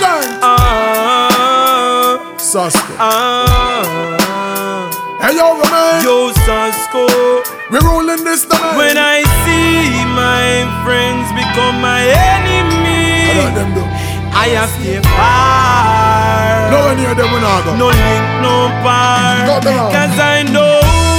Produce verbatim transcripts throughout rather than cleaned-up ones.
Giant. Ah, Sasko. ah. Hey yo, man. Yo, Sasko. We rolling this domain. When I see my friends become my enemy, I like them though. I have to far. No one near them when I go. No link, no bar. Got them out. Cause I know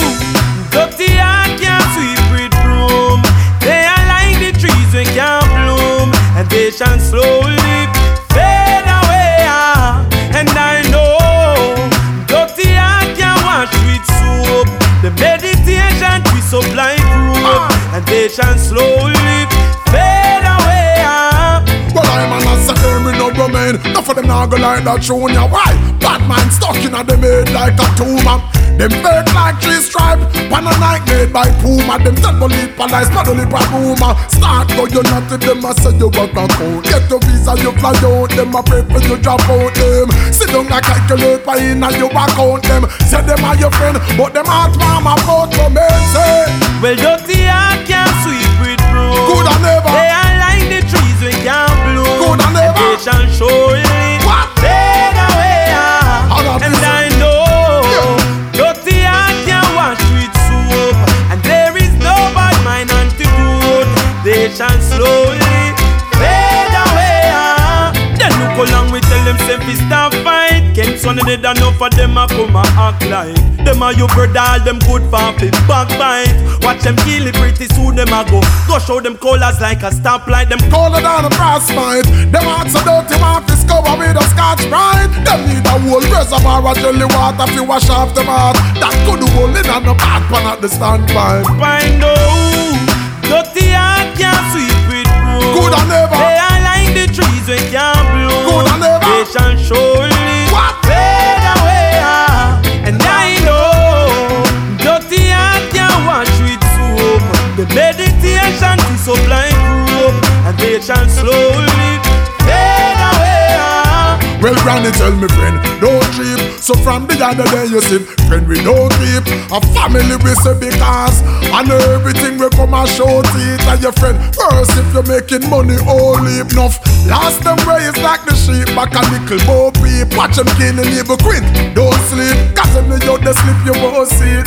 dirty heart can't sweep with broom. They are like the trees we can't bloom, and they shall slowly fade away. ah. And I know dirty heart can't wash with soap. The meditation twist up like rope, and they shall slowly fade away. ah. Well, I'm an assassin, me no domain. Enough of them now go like that junior. Why? Bad man stuck in a them head like a tumor. Them fake like three stripes. Pan a night made by Puma. Them temple lip a lies, paddle lip a rumor. Start go you not to them, I say you work a count. Get your visa, you fly out. Them a pray for you drop out them. Sit down a calculate by in and you account them. Say them are your friend, but them heart mama about to men say. Well, dirty heart can't sweep with broom. Good and never. They are like the trees we can't bloom. Good and never. They shall surely What? fade away. ah. How that And is? I know dirty heart can't wash with soap, and there is no bad mind antidote. They shall slowly fade away. ah. Then look how long we tell them say we stop fight. Can't son of dead enough for them a come a act like them a you brother, all them good for fi backbite. Watch them kill it pretty soon them a go Go show them colors like a stoplight. Them Colder than a frostbite. Them hearts so dirty, want to cover with a scotch brite. Them need a whole reservoir of jelly water to wash off them heart. That could hold in on the back pan at the standpipe. find out dirty heart can't sweep with broom. Good and never. They are like the trees we can't bloom. Good and never. They shall surely What? fade away. ah. And I know dirty heart can't wash with soap. The meditation is up like rope, and they shall slowly fade away. ah. Well, granny tell me friend, don't trip. So from the other day you see, friend we don't trip. A family we say because and everything we come and show it and your friend. First if you're making money, all leave enough. Last them way is like the sheep, back a nickel more peep. Watch them killing evil quit. Don't sleep, cause them the out they sleep you won't see it.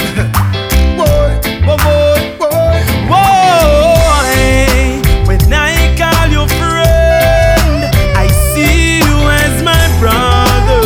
Boy, Boy, boy, boy. boy, when I call you friend, I see you as my brother.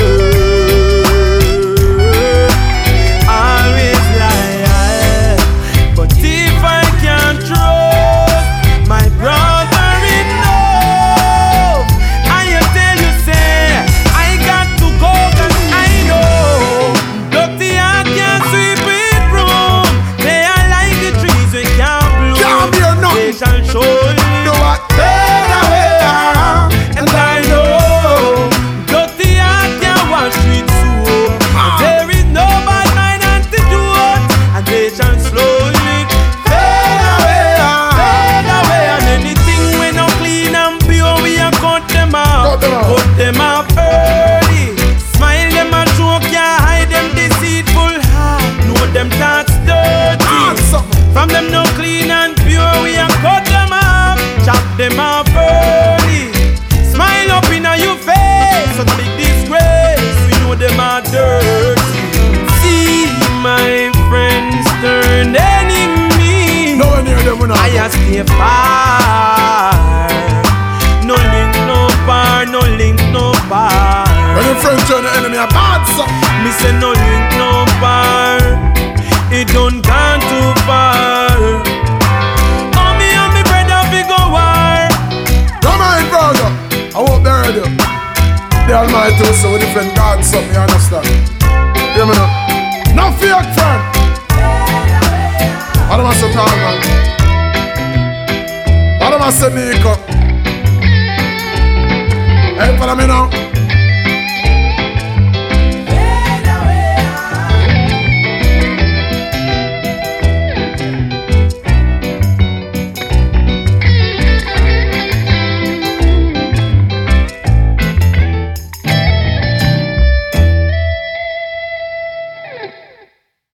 Always lie, but if I can't trust my brother enough, I tell you say I got to go 'cause I know dirty heart can't sweep with broom. They are like the trees we can't bloom. Can't bear They nothing. shall surely Do what? fade away. And I know dirty heart can't wash with soap. Ah. There is no bad mind antidote, and they shall slowly fade away, fade away. And anything we no clean and pure, we a cut them Cut off, them off. cut them off early. Smile them a joke, yeah, hide them deceitful heart. Know them thoughts dirty. Answer. From them no clean and pure, we a cut them off, chop them off early. Smile up in your face, so big disgrace, we know them are dirty. See my friends turn enemy, No one near them when I I a stay far. No link, no bar, no link, no bar. when your friend turn the enemy a bad son. Me say no link, no bar. It don't gone too far. Oh, me and me brother we go war. Don't mind, brother. I hope they heard you. The Almighty will say, defend God, something, you understand? Hear me now? No fake friend. What am I say, Tom, man? What am I say, Nico? Hey, follow me now.